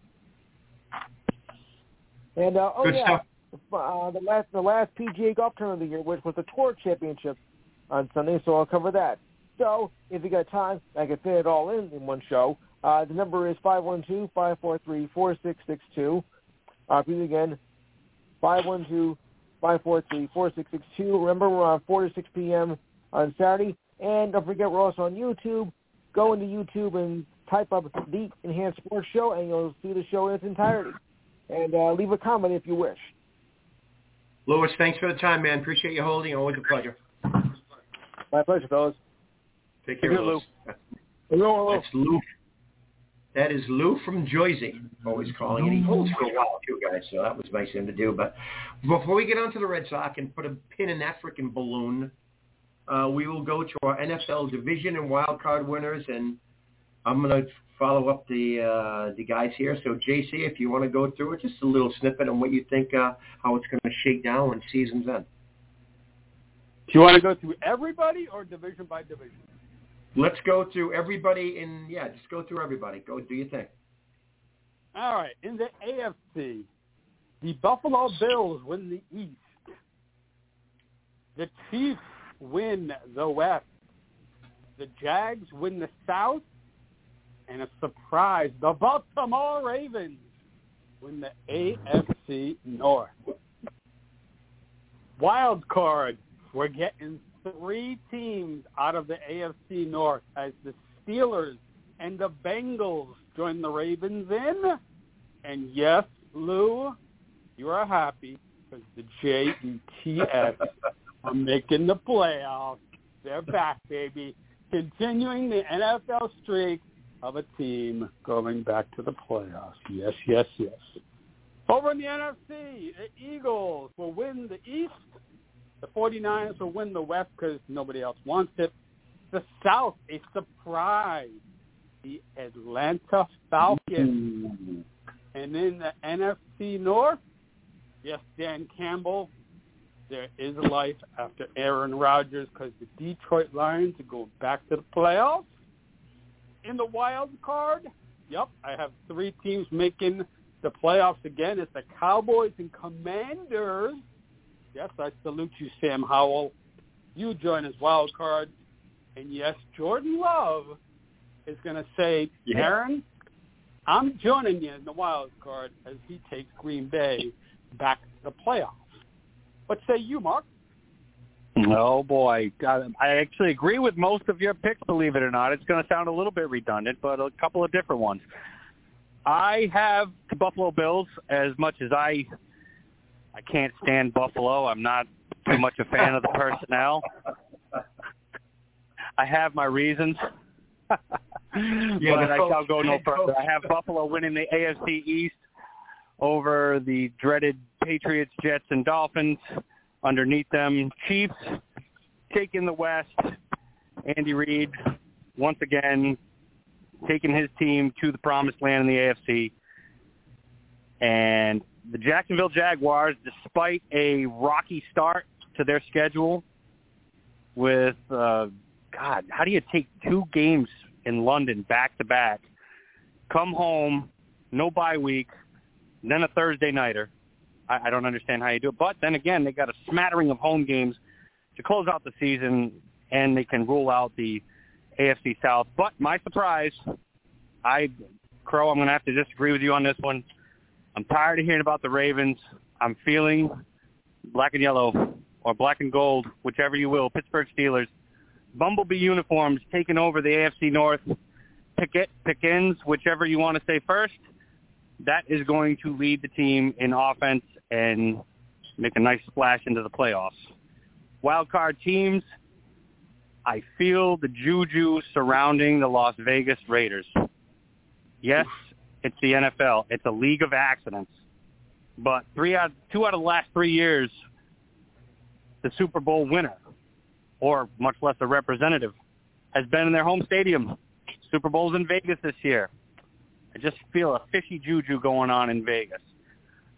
And, uh, oh, Good yeah, stuff. uh, the last the last P G A Golf Tournament of the year, which was the Tour Championship on Sunday, so I'll cover that. So, if you got time, I can fit it all in in one show. Uh, the number is five one two, five four three, four six six two. Uh, repeat again, five one two, five four three, four six six two. Remember, we're on four to six p.m. on Saturday. And don't forget, we're also on YouTube. Go into YouTube and type up the Enhanced Sports Show, and you'll see the show in its entirety. And uh, leave a comment if you wish. Louis, thanks for the time, man. Appreciate you holding. Always a pleasure. My pleasure, fellas. Take care, Take care, Louis. Hello, hello. That's Lou. That is Lou from Jersey, always calling. And he holds for a while, too, guys, so that was nice of him to do. But before we get on to the Red Sox and put a pin in that freaking balloon, uh, we will go to our N F L division and wild card winners, and I'm going to follow up the uh, the guys here. So, J C, if you want to go through it, just a little snippet on what you think, uh, how it's going to shake down when season's end. Do you want to go through everybody or division by division? Let's go through everybody in, yeah, just go through everybody. Go do your thing. All right. In the A F C, the Buffalo Bills win the East. The Chiefs win the West. The Jags win the South. And a surprise, the Baltimore Ravens win the A F C North. Wild card, we're getting three teams out of the A F C North as the Steelers and the Bengals join the Ravens in. And yes, Lou, you are happy because the J E T S are making the playoffs. They're back, baby. Continuing the N F L streak of a team going back to the playoffs. Yes, yes, yes. Over in the N F C, the Eagles will win the East. The 49ers will win the West because nobody else wants it. The South, a surprise. The Atlanta Falcons. Mm-hmm. And in the N F C North, yes, Dan Campbell, there is life after Aaron Rodgers because the Detroit Lions are going back to the playoffs. In the wild card, yep, I have three teams making the playoffs again. It's the Cowboys and Commanders. Yes, I salute you, Sam Howell. You join as wild card. And yes, Jordan Love is going to say, yeah. Aaron, I'm joining you in the wild card as he takes Green Bay back to the playoffs. What say you, Mark? Oh, boy. I actually agree with most of your picks, believe it or not. It's going to sound a little bit redundant, but a couple of different ones. I have the Buffalo Bills. As much as I I can't stand Buffalo, I'm not too much a fan of the personnel. I have my reasons. yeah, but I shall go no further. I have Buffalo winning the A F C East over the dreaded Patriots, Jets, and Dolphins. Underneath them, Chiefs taking the West. Andy Reid, once again, taking his team to the promised land in the A F C. And the Jacksonville Jaguars, despite a rocky start to their schedule with, uh, God, how do you take two games in London back-to-back, come home, no bye week, then a Thursday nighter? I don't understand how you do it. But then again, they got a smattering of home games to close out the season, and they can rule out the A F C South. But my surprise, I, Crow, I'm going to have to disagree with you on this one. I'm tired of hearing about the Ravens. I'm feeling black and yellow or black and gold, whichever you will, Pittsburgh Steelers. Bumblebee uniforms taking over the A F C North. Pickett, Pickens, whichever you want to say first. That is going to lead the team in offense and make a nice splash into the playoffs. Wild card teams, I feel the juju surrounding the Las Vegas Raiders. Yes, it's the N F L. It's a league of accidents. But three out, two out of the last three years, the Super Bowl winner, or much less a representative, has been in their home stadium. Super Bowl's in Vegas this year. I just feel a fishy juju going on in Vegas.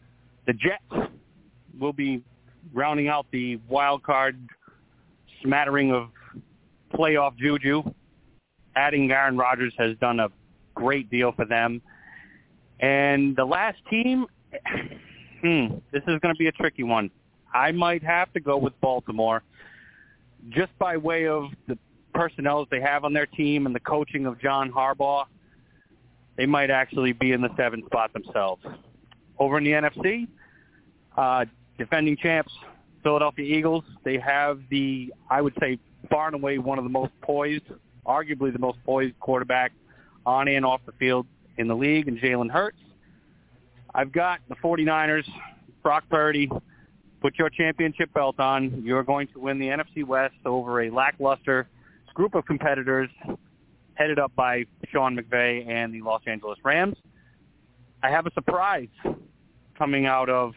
The Jets will be rounding out the wild card smattering of playoff juju. Adding Aaron Rodgers has done a great deal for them. And the last team, hmm, this is going to be a tricky one. I might have to go with Baltimore just by way of the personnel they have on their team and the coaching of John Harbaugh. They might actually be in the seventh spot themselves. Over in the N F C, uh, defending champs, Philadelphia Eagles, they have the, I would say, far and away one of the most poised, arguably the most poised quarterback on and off the field in the league, and Jalen Hurts. I've got the 49ers, Brock Purdy. Put your championship belt on. You're going to win the N F C West over a lackluster group of competitors headed up by Sean McVay and the Los Angeles Rams. I have a surprise coming out of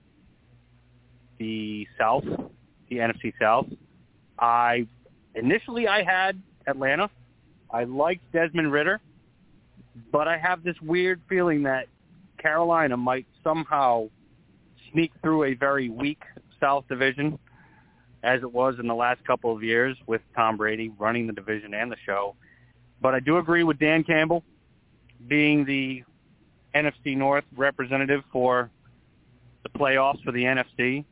the South, the N F C South. I initially I had Atlanta. I liked Desmond Ridder, but I have this weird feeling that Carolina might somehow sneak through a very weak South division, as it was in the last couple of years with Tom Brady running the division and the show. But I do agree with Dan Campbell being the N F C North representative for the playoffs for the N F C.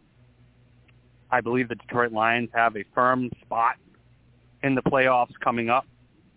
I believe the Detroit Lions have a firm spot in the playoffs coming up.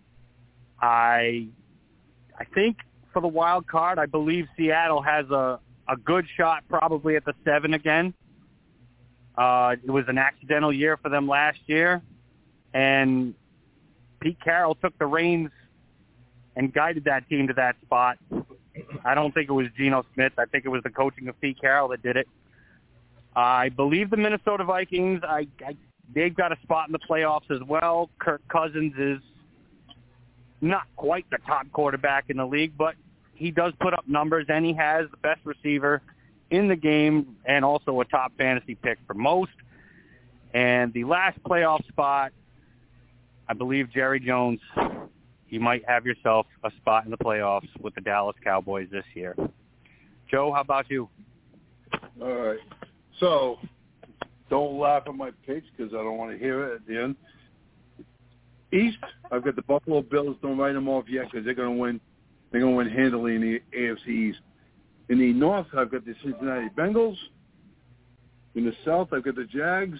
I I think for the wild card, I believe Seattle has a, a good shot probably at the seven again. Uh, it was an accidental year for them last year, and Pete Carroll took the reins and guided that team to that spot. I don't think it was Geno Smith. I think it was the coaching of Pete Carroll that did it. I believe the Minnesota Vikings, I, I, they've got a spot in the playoffs as well. Kirk Cousins is not quite the top quarterback in the league, but he does put up numbers, and he has the best receiver in the game and also a top fantasy pick for most. And the last playoff spot, I believe Jerry Jones, you might have yourself a spot in the playoffs with the Dallas Cowboys this year. Joe, how about you? All right. So, don't laugh at my picks because I don't want to hear it at the end. East, I've got the Buffalo Bills. Don't write them off yet because they're going to win. They're going to win handily in the A F C East. In the North, I've got the Cincinnati Bengals. In the South, I've got the Jags.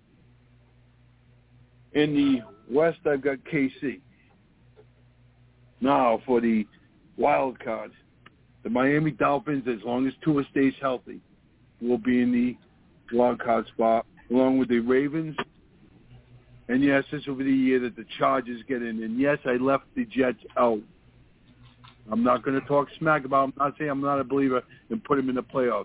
In the West, I've got K C. Now, for the wild card, the Miami Dolphins, as long as Tua stays healthy, will be in the wild card spot, along with the Ravens. And, yes, this will be the year that the Chargers get in. And, yes, I left the Jets out. I'm not going to talk smack about them. I'm not saying I'm not a believer and put them in the playoffs.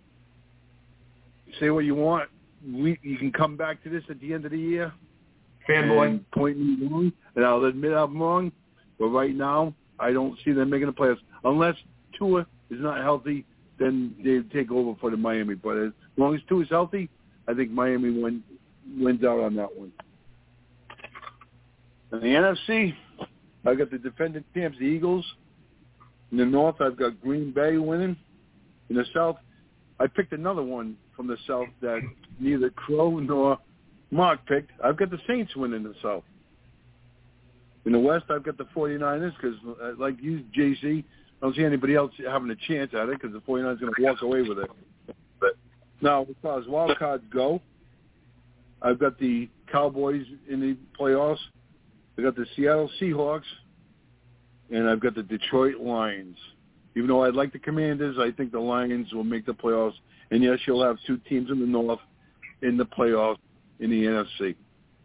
Say what you want. We, you can come back to this at the end of the year. Fanboy. And point me wrong, and I'll admit I'm wrong. But right now, I don't see them making the playoffs. Unless Tua is not healthy, then they take over for the Miami. But as long as Tua is healthy, I think Miami win, wins out on that one. In the N F C, I've got the defending champs, the Eagles. In the North, I've got Green Bay winning. In the South, I picked another one from the South that neither Crow nor Mark picked. I've got the Saints winning the South. In the West, I've got the 49ers because, uh, like you, J C, I don't see anybody else having a chance at it because the 49ers are going to walk away with it. But now, as far as wild cards go, I've got the Cowboys in the playoffs. I've got the Seattle Seahawks, and I've got the Detroit Lions. Even though I like the Commanders, I think the Lions will make the playoffs. And, yes, you'll have two teams in the North in the playoffs in the N F C.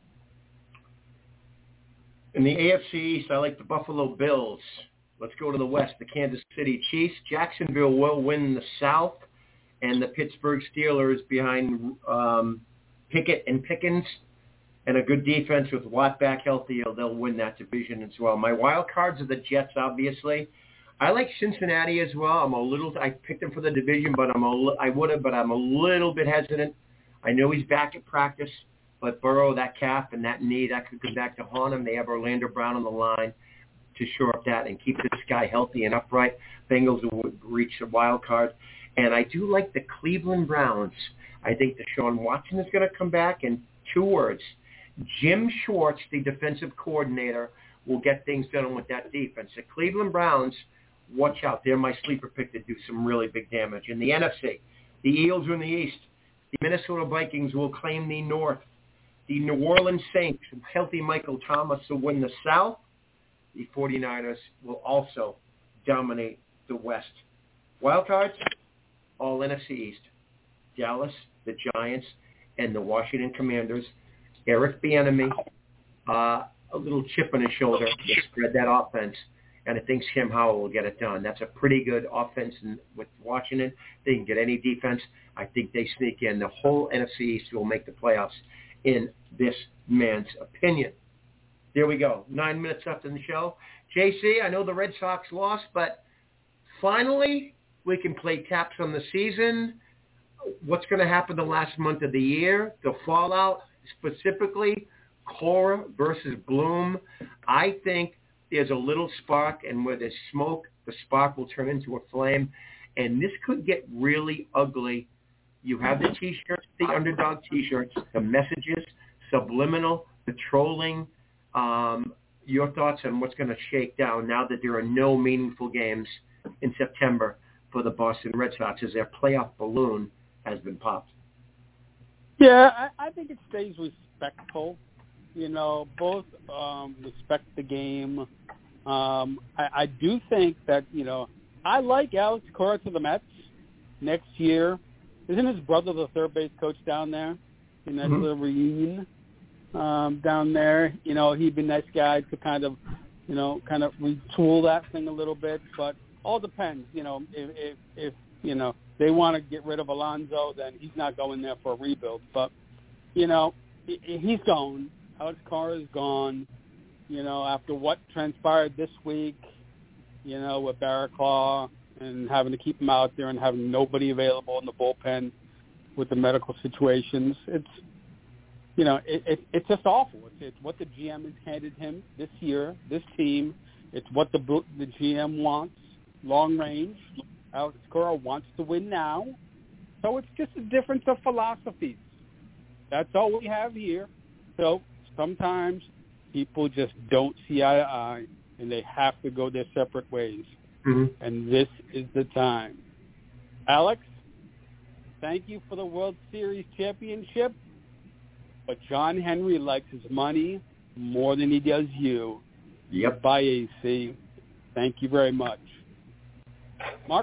In the A F C East, I like the Buffalo Bills. Let's go to the West, the Kansas City Chiefs. Jacksonville will win the South, and the Pittsburgh Steelers behind um, Pickett and Pickens, and a good defense with Watt back healthy, they'll win that division as well. My wild cards are the Jets, obviously. I like Cincinnati as well. I'm a little. I picked them for the division, but I'm a. I would have, but I'm a little bit hesitant. I know he's back at practice, but Burrow, that calf and that knee, that could come back to haunt him. They have Orlando Brown on the line to shore up that and keep this guy healthy and upright. Bengals will reach the wild card. And I do like the Cleveland Browns. I think Deshaun Watson is going to come back, and two words, Jim Schwartz, the defensive coordinator, will get things done with that defense. The Cleveland Browns, watch out. They're my sleeper pick to do some really big damage. In the N F C, the Eagles are in the East. The Minnesota Vikings will claim the North. The New Orleans Saints, healthy Michael Thomas, will win the South. The 49ers will also dominate the West. Wild cards, all N F C East. Dallas, the Giants, and the Washington Commanders. Eric Bieniemy, uh, a little chip on his shoulder to spread that offense, and I think Sam Howell will get it done. That's a pretty good offense in, with Washington. They can get any defense. I think they sneak in. The whole N F C East will make the playoffs, in this man's opinion. There we go. Nine minutes left in the show. J C, I know the Red Sox lost, but finally we can play taps on the season. What's going to happen the last month of the year? The fallout, specifically Cora versus Bloom. I think there's a little spark, and where there's smoke, the spark will turn into a flame, and this could get really ugly. You have the T-shirts, the underdog T-shirts, the messages, subliminal, the trolling. Um, your thoughts on what's going to shake down now that there are no meaningful games in September for the Boston Red Sox as their playoff balloon has been popped? Yeah, I, I think it stays respectful. You know, both um, respect the game. Um, I, I do think that, you know, I like Alex Cora to the Mets next year. Isn't his brother the third base coach down there? And that's mm-hmm. a reunion um, down there. You know, he'd be a nice guy to kind of, you know, kind of retool that thing a little bit. But all depends. You know, if, if, if you know, they want to get rid of Alonso, then he's not going there for a rebuild. But, you know, he's gone. Alex Cora is gone. You know, after what transpired this week, you know, with Barrett Claw and having to keep him out there and having nobody available in the bullpen with the medical situations, it's, you know, it, it, it's just awful. It's, it's what the G M has handed him this year, this team. It's what the the G M wants, long range. Alex Cora wants to win now. So it's just a difference of philosophies. That's all we have here. So sometimes people just don't see eye to eye, and they have to go their separate ways. Mm-hmm. And this is the time. Alex, thank you for the World Series championship, but John Henry likes his money more than he does you. Yep. Bye, A C. Thank you very much. Mark?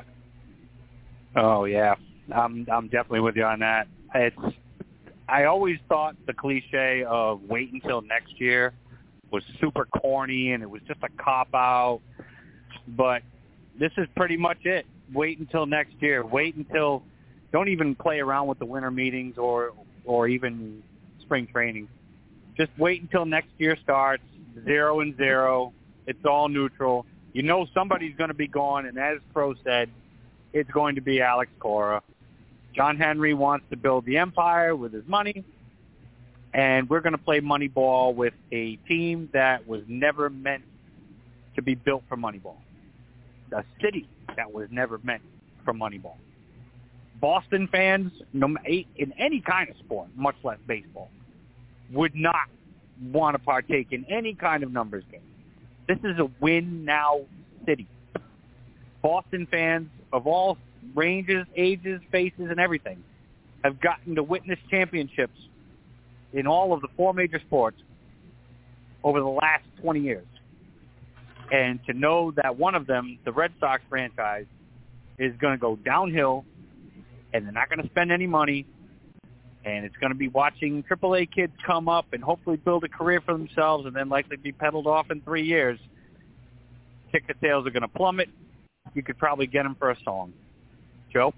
Oh, yeah. I'm I'm definitely with you on that. It's I always thought the cliche of wait until next year was super corny and it was just a cop-out. But this is pretty much it. Wait until next year. Wait until – don't even play around with the winter meetings or or even spring training. Just wait until next year starts, zero and zero. It's all neutral. You know somebody's going to be gone, and as Pro said, it's going to be Alex Cora. John Henry wants to build the empire with his money, and we're going to play Moneyball with a team that was never meant to be built for Moneyball. A city that was never meant for Moneyball. Boston fans, no, in any kind of sport, much less baseball, would not want to partake in any kind of numbers game. This is a win-now city. Boston fans of all ranges, ages, faces, and everything have gotten to witness championships in all of the four major sports over the last twenty years. And to know that one of them, the Red Sox franchise, is going to go downhill and they're not going to spend any money, and it's going to be watching triple A kids come up and hopefully build a career for themselves and then likely be peddled off in three years. Ticket sales are going to plummet. You could probably get them for a song. Joe?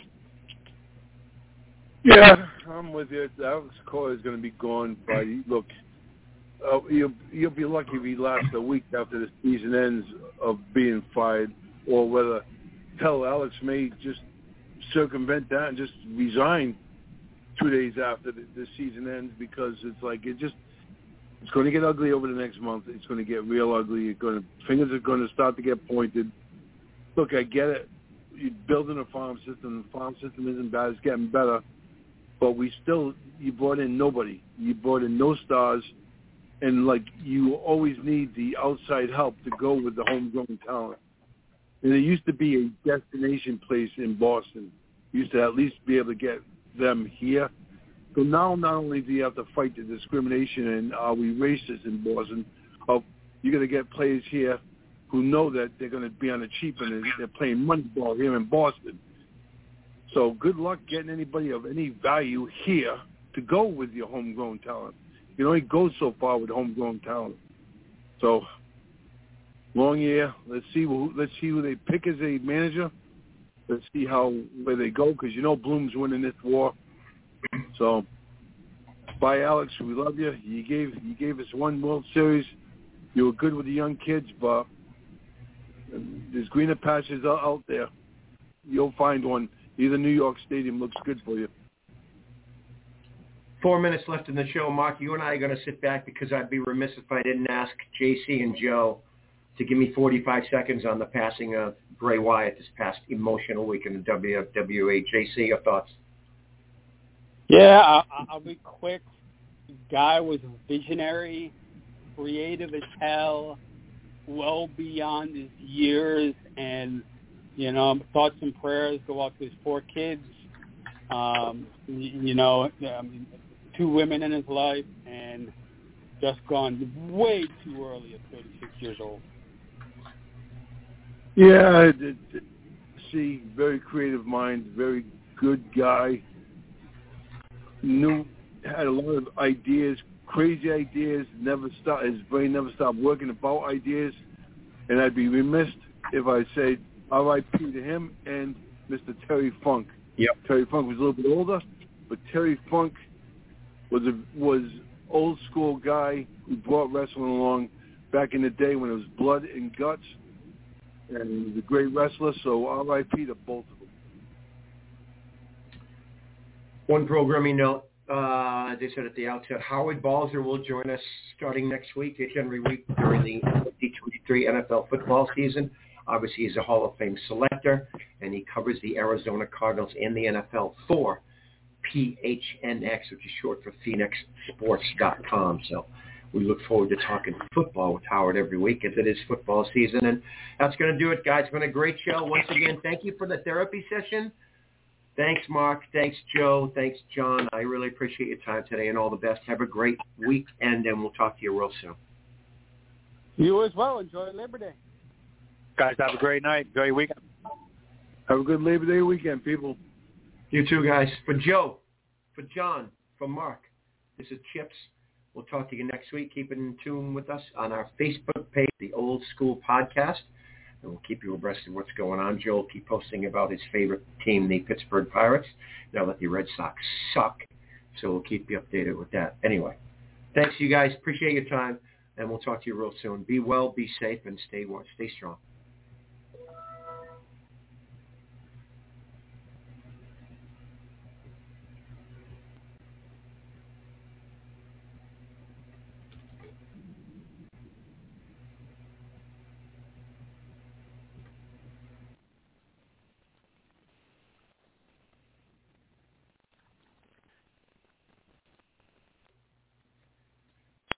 Yeah, I'm with you. Alex Cora is going to be gone by, look, uh, you'll, you'll be lucky if he lasts a week after the season ends of being fired, or whether tell Alex may just circumvent that and just resign two days after the, the season ends, because it's like it just it's going to get ugly over the next month. It's going to get real ugly. It's going to, fingers are going to start to get pointed. Look, I get it. you're building a farm system. The farm system isn't bad. It's getting better. But we still, you brought in nobody. You brought in no stars. And, like, you always need the outside help to go with the homegrown talent. And there used to be a destination place in Boston. You used to at least be able to get them here. So now not only do you have to fight the discrimination and are we racist in Boston, of you're going to get players here who know that they're going to be on the cheap and they're playing money ball here in Boston. So good luck getting anybody of any value here to go with your homegrown talent. You can only go so far with homegrown talent. So long year. Let's see who let's see who they pick as a manager. Let's see how where they go because you know Bloom's winning this war. So bye, Alex. We love you. You gave you gave us one World Series. You were good with the young kids, but there's greener pastures out there. You'll find one. Either New York Stadium looks good for you. Four minutes left in the show. Mark, you and I are going to sit back because I'd be remiss if I didn't ask J C and Joe to give me forty-five seconds on the passing of Bray Wyatt this past emotional week in the W W E. J C, your thoughts? Yeah, I'll, I'll be quick. The guy was visionary, creative as hell, well beyond his years, and, you know, thoughts and prayers go out to his four kids. Um, you, you know, um, two women in his life, and just gone way too early at thirty-six years old. Yeah, I did see, very creative mind, very good guy. Knew, had a lot of ideas, crazy ideas. Never stopped. His brain never stopped working about ideas. And I'd be remiss if I said R I P to him and Mister Terry Funk. Yep. Terry Funk was a little bit older, but Terry Funk was a was old school guy who brought wrestling along back in the day when it was blood and guts, and he was a great wrestler. So R I P to both of them. One programming note, uh, as I said at the outset, Howard Balzer will join us starting next week, each and every week during the twenty twenty-three N F L football season. Obviously, he's a Hall of Fame selector, and he covers the Arizona Cardinals and the N F L for P H N X, which is short for Phoenix Sports dot com. So we look forward to talking football with Howard every week as it is football season. And that's going to do it, guys. It's been a great show. Once again, thank you for the therapy session. Thanks, Mark. Thanks, Joe. Thanks, John. I really appreciate your time today, and all the best. Have a great weekend, and we'll talk to you real soon. You as well. Enjoy Labor Day. Guys, have a great night. Enjoy your weekend. Have a good Labor Day weekend, people. You too, guys. For Joe, for John, for Mark, this is Chips. We'll talk to you next week. Keep in tune with us on our Facebook page, The Old School Podcast, and we'll keep you abreast of what's going on. Joe will keep posting about his favorite team, the Pittsburgh Pirates. Now that the Red Sox suck, so we'll keep you updated with that. Anyway, thanks, you guys. Appreciate your time, and we'll talk to you real soon. Be well, be safe, and stay stay strong.